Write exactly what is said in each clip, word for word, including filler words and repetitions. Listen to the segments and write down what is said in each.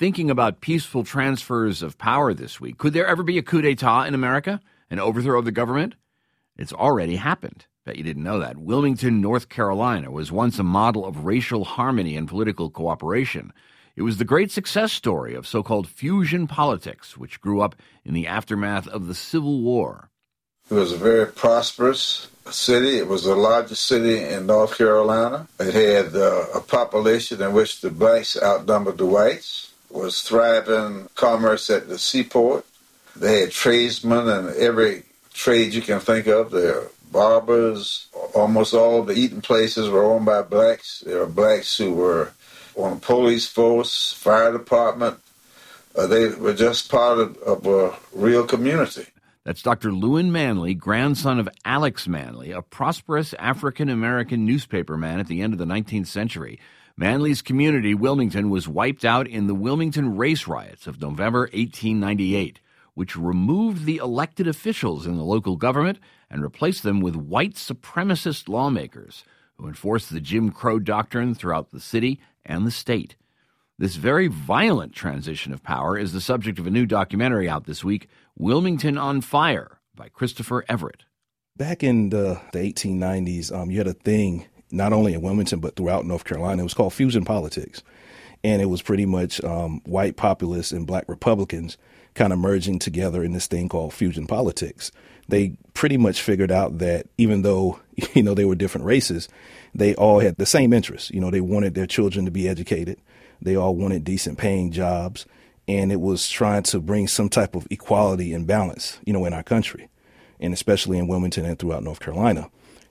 thinking about peaceful transfers of power this week. Could there ever be a coup d'etat in America? An overthrow of the government? It's already happened. Bet you didn't know that. Wilmington, North Carolina was once a model of racial harmony and political cooperation. It was the great success story of so-called fusion politics, which grew up in the aftermath of the Civil War. It was a very prosperous city. It was the largest city in North Carolina. It had uh, a population in which the blacks outnumbered the whites. It was thriving commerce at the seaport. They had tradesmen in every trade you can think of. There barbers, almost all the eating places were owned by blacks. There were blacks who were on the police force, fire department. Uh, they were just part of, of a real community. That's Doctor Lewin Manley, grandson of Alex Manley, a prosperous African-American newspaperman at the end of the nineteenth century. Manley's community, Wilmington, was wiped out in the Wilmington race riots of November eighteen ninety-eight, which removed the elected officials in the local government and replaced them with white supremacist lawmakers who enforced the Jim Crow doctrine throughout the city and the state. This very violent transition of power is the subject of a new documentary out this week, Wilmington on Fire, by Christopher Everett. Back in the, the eighteen nineties, um, you had a thing, not only in Wilmington, but throughout North Carolina. It was called fusion politics. And it was pretty much um, white populists and black Republicans kind of merging together in this thing called fusion politics. They pretty much figured out that even though, you know, they were different races, they all had the same interests. You know, they wanted their children to be educated. They all wanted decent paying jobs. And it was trying to bring some type of equality and balance, you know, in our country, and especially in Wilmington and throughout North Carolina.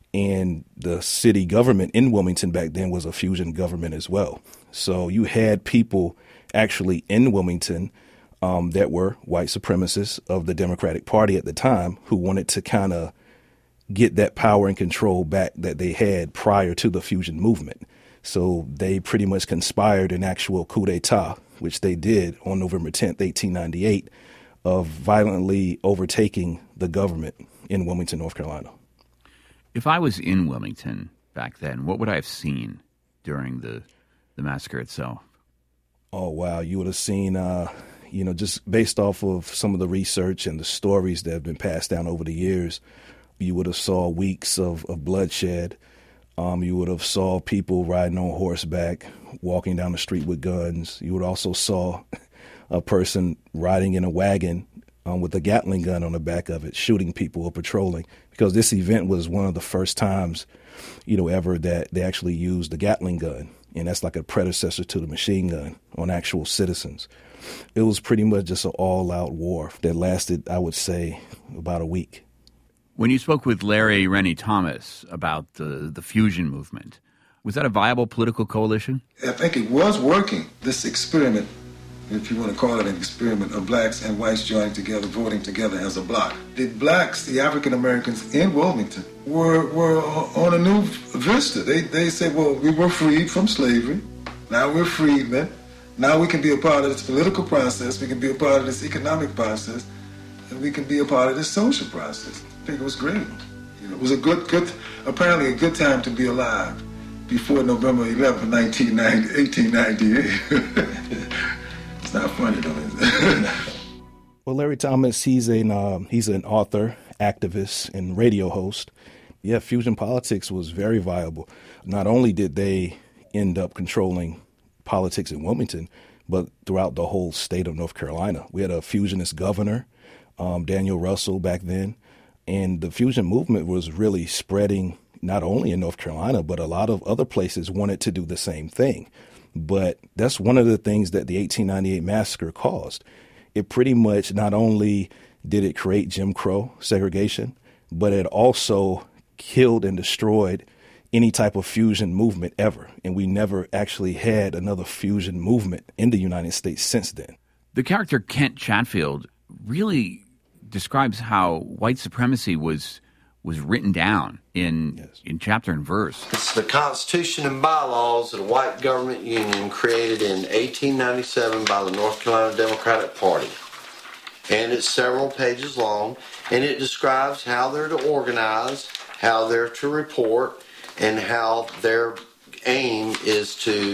And the city government in Wilmington back then was a fusion government as well. So you had people actually in Wilmington um, that were white supremacists of the Democratic Party at the time who wanted to kind of get that power and control back that they had prior to the fusion movement. So they pretty much conspired an actual coup d'etat, which they did on November tenth, eighteen ninety-eight, of violently overtaking the government in Wilmington, North Carolina. If I was in Wilmington back then, what would I have seen during the, the massacre itself? Oh, wow. You would have seen, uh, you know, just based off of some of the research and the stories that have been passed down over the years, you would have saw weeks of, of bloodshed. Um, you would have saw people riding on horseback, walking down the street with guns. You would also saw a person riding in a wagon um, with a Gatling gun on the back of it, shooting people or patrolling, because this event was one of the first times, you know, ever that they actually used the Gatling gun. And that's like a predecessor to the machine gun on actual citizens. It was pretty much just an all-out war that lasted, I would say, about a week. When you spoke with Larry Rennie Thomas about the, the fusion movement, was that a viable political coalition? I think it was working, this experiment, if you want to call it an experiment, of blacks and whites joining together, voting together as a bloc. The blacks, the African Americans in Wilmington, were were on a new vista. They they said, well, we were freed from slavery. Now we're freedmen. Now we can be a part of this political process. We can be a part of this economic process. And we can be a part of this social process. I think it was great. You know, it was a good, good, apparently a good time to be alive before November eleventh, eighteen ninety-eight. It's not funny, though, is it? Well, Larry Thomas, he's an uh, he's an author, activist, and radio host. Yeah, fusion politics was very viable. Not only did they end up controlling politics in Wilmington, but throughout the whole state of North Carolina. We had a fusionist governor, um, Daniel Russell, back then. And the fusion movement was really spreading not only in North Carolina, but a lot of other places wanted to do the same thing. But that's one of the things that the eighteen ninety-eight massacre caused. It pretty much not only did it create Jim Crow segregation, but it also killed and destroyed any type of fusion movement ever. And we never actually had another fusion movement in the United States since then. The character Kent Chatfield really describes how white supremacy was was written down in yes. in chapter and verse. It's the Constitution and bylaws of the white government union created in eighteen ninety-seven by the North Carolina Democratic Party. And it's several pages long, and it describes how they're to organize, how they're to report, and how their aim is to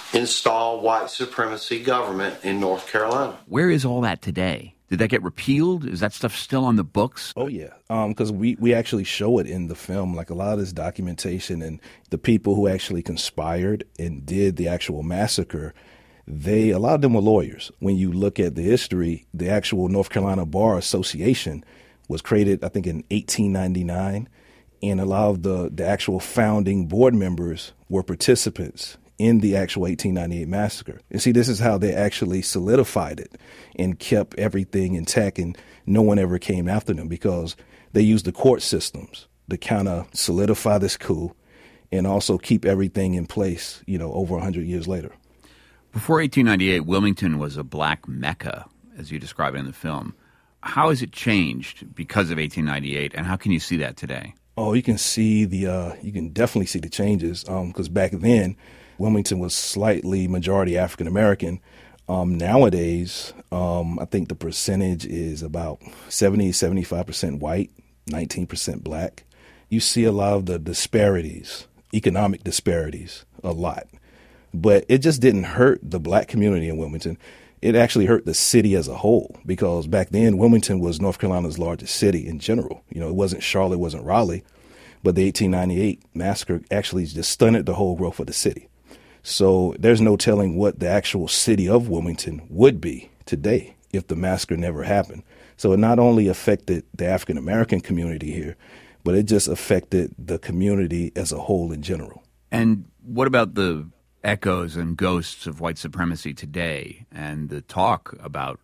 install white supremacy government in North Carolina. Where is all that today? Did that get repealed? Is that stuff still on the books? Oh, yeah, because um, we, we actually show it in the film, like a lot of this documentation and the people who actually conspired and did the actual massacre, they, a lot of them were lawyers. When you look at the history, the actual North Carolina Bar Association was created, I think, in eighteen ninety-nine, and a lot of the, the actual founding board members were participants in the actual eighteen ninety-eight massacre. And see, this is how they actually solidified it and kept everything intact, and no one ever came after them because they used the court systems to kind of solidify this coup and also keep everything in place, you know, over one hundred years later. Before eighteen ninety-eight, Wilmington was a black mecca, as you describe it in the film. How has it changed because of eighteen ninety-eight, and how can you see that today? Oh, you can see the, uh, you can definitely see the changes because um, back then, Wilmington was slightly majority African American. Um, nowadays, um, I think the percentage is about seventy, seventy-five percent white, nineteen percent black. You see a lot of the disparities, economic disparities, a lot. But it just didn't hurt the black community in Wilmington. It actually hurt the city as a whole because back then Wilmington was North Carolina's largest city in general. You know, it wasn't Charlotte, it wasn't Raleigh, but the eighteen ninety-eight massacre actually just stunted the whole growth of the city. So there's no telling what the actual city of Wilmington would be today if the massacre never happened. So it not only affected the African American community here, but it just affected the community as a whole in general. And what about the echoes and ghosts of white supremacy today and the talk about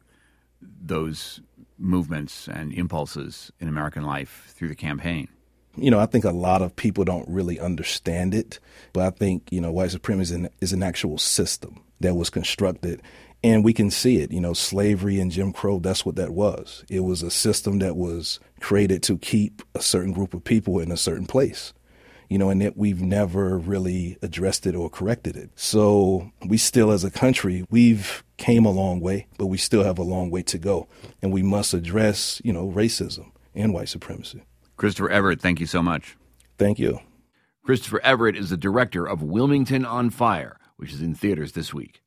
those movements and impulses in American life through the campaign? You know, I think a lot of people don't really understand it, but I think, you know, white supremacy is an, is an actual system that was constructed, and we can see it. You know, slavery and Jim Crow, that's what that was. It was a system that was created to keep a certain group of people in a certain place, you know, and that we've never really addressed it or corrected it. So we still, as a country, we've came a long way, but we still have a long way to go, and we must address, you know, racism and white supremacy. Christopher Everett, thank you so much. Thank you. Christopher Everett is the director of Wilmington on Fire, which is in theaters this week.